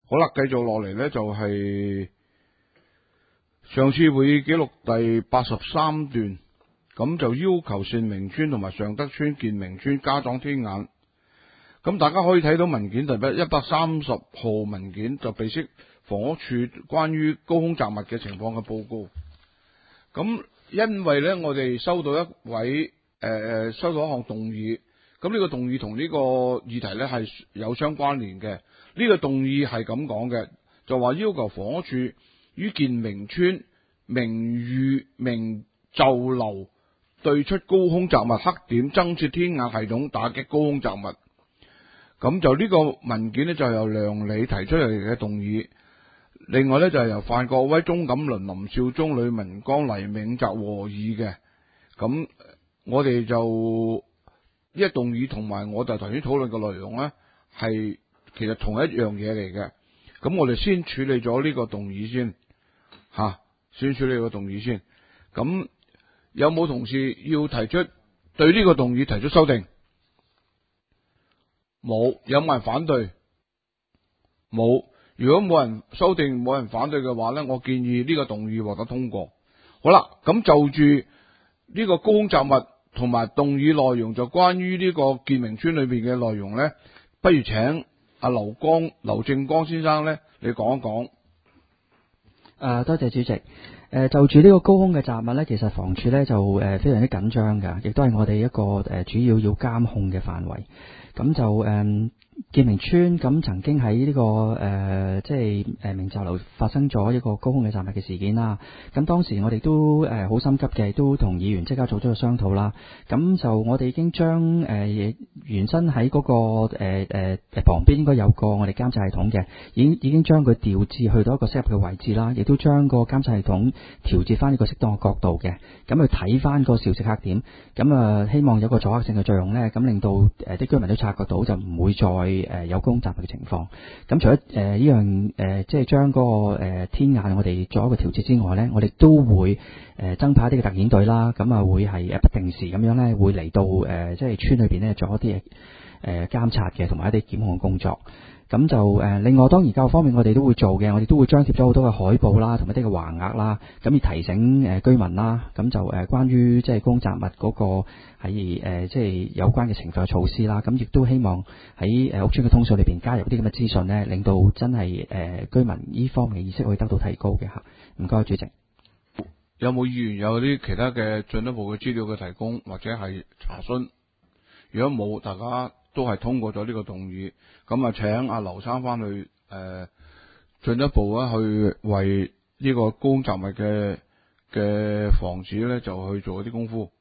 好啦，繼續落嚟呢，就係上次會議記錄第83段，咁就要求善明村同埋尚德村、建明村加裝天眼。咁大家可以睇到文件第130號文件，就備悉房屋署關於高空雜物嘅情況嘅報告。咁因為呢，我哋收到一項動議，咁呢個動議同呢個議題呢係有相關聯嘅。呢個動議係咁講嘅，就話要求房屋署於建明村明裕明就樓對出高空雜物黑點，增設天眼系統，打擊高空雜物。咁就呢個文件呢，就由梁理提出嚟嘅動議。另外呢，就係由范國威、鍾錦麟、林少忠、呂文剛、黎銘澤和議嘅。咁我哋就呢一動議同埋我哋頭先討論嘅內容呢，係其實同一樣嘢嚟嘅。咁我哋先處理咗呢個動議先，先處理個動議先。咁有冇同事要提出對呢個動議提出修訂？冇。有冇人反對？冇。如果冇人修訂、冇人反對嘅話呢，我建議呢個動議獲得通過。好啦，咁就住呢個高空雜物同埋動議內容，就關於呢個建明村裏邊嘅內容呢，不如請阿劉正剛先生呢，你講一講。 多謝主席。就住呢個高空嘅雜物呢，其實房署呢就非常之緊張㗎，亦都係我哋一個主要監控嘅範圍。咁就建明村咁曾經喺呢個明就樓發生咗一個高空嘅雜物嘅事件啦。咁當時我哋都好心急嘅，都同議員即刻做咗個商討啦。咁就我哋已經將原身喺嗰個旁邊應該有個我哋監察系統嘅，已經將佢調置去到一個適合嘅位置啦，亦都將個監察系統調節翻呢個適當嘅角度嘅，咁去睇翻個肇事黑點。咁希望有個阻嚇性嘅作用呢，咁令到啲居民都察覺到，就唔會再有高空雜物嘅情況。咁除咗呢樣即係將嗰個天眼我哋做一個調節之外呢，我哋都會增派一啲嘅特遣隊啦。咁會係不定時咁樣呢，會嚟到即係村裏邊呢做一啲監察嘅，同埋一啲檢控工作。咁就另外當然教育方面我哋都會做嘅，我哋都會張貼咗好多嘅海報啦，同一啲嘅橫額啦，咁要提醒居民啦。咁就關於即係高空雜物嗰個係即係有關嘅懲罰措施啦。咁亦都希望喺屋邨嘅通訊裏邊加入啲咁嘅資訊呢，令到真係居民呢方面嘅意識可以得到提高嘅嚇。唔該，主席。 有冇議員有啲其他嘅進一步嘅資料嘅提供或者係查詢？如果冇，大家都係通過咗呢個動議，咁請阿劉生翻去進一步去為呢個高空雜物嘅防止咧，就去做一啲功夫。